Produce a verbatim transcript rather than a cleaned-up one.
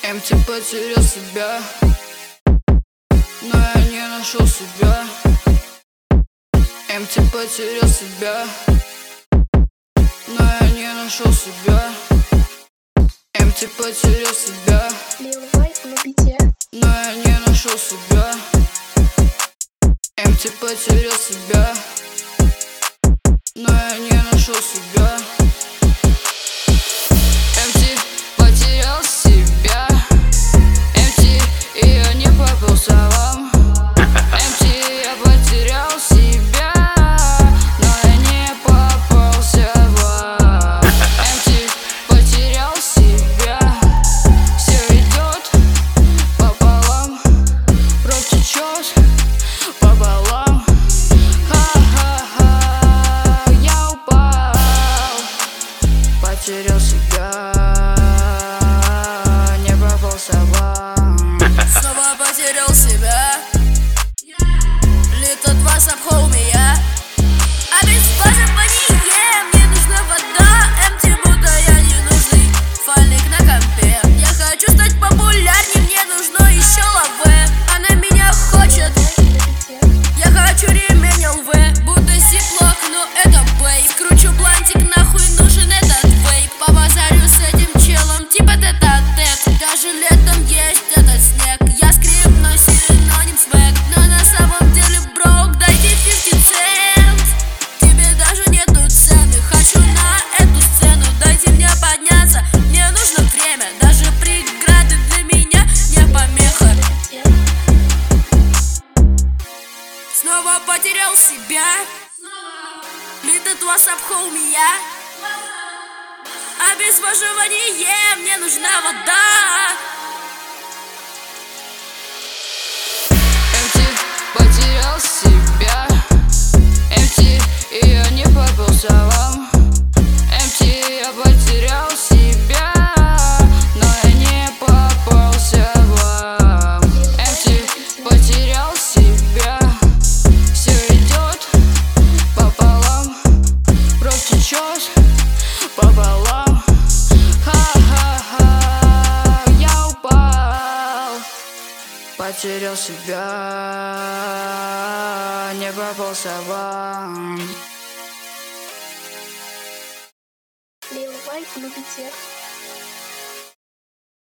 эм ти потерял себя, но я не нашел себя. эм ти потерял себя, но я не нашел себя. эм ти потерял себя, но я не нашел себя. эм ти потерял себя, но я не нашел себя. эм ти потерял себя, эм ти, и я не попался вам. эм ти, я потерял себя, но я не попался вам. эм ти потерял себя, все идет пополам, кровь течет пополам. Ха-ха-ха, я упал, потерял себя, не попался вам. Снова потерял себя. Little twice up home, я. А без поживания мне нужна вода. эм ти будто я не нужный файлик на компе. Я хочу стать популярней, мне нужно еще лаве. Она меня хочет, я хочу ремень эл вэ. Будто сиплок, но это бейк. Кручу блантик, нахуй нужен этот вейп. Побазарю с этим челом, типа тет-а-тет. Даже летом есть этот снег. Я скрипну синоним свэг, но на самом деле брок, дайте пятьдесят цент. Тебе даже нету цены, хочу на эту сцену. Дайте мне подняться, мне нужно время. Даже преграды для меня не помеха. Снова потерял себя. Little was up home, я. А без выживания мне нужна вода. эм ти потерял себя, эм ти, и я не попался вам. эм ти, я потерял себя, но я не попался вам. эм ти потерял себя, все идет пополам, кровь течет пополам. Ха-ха-ха, я упал, потерял себя, не попался вам. Lil White на бите.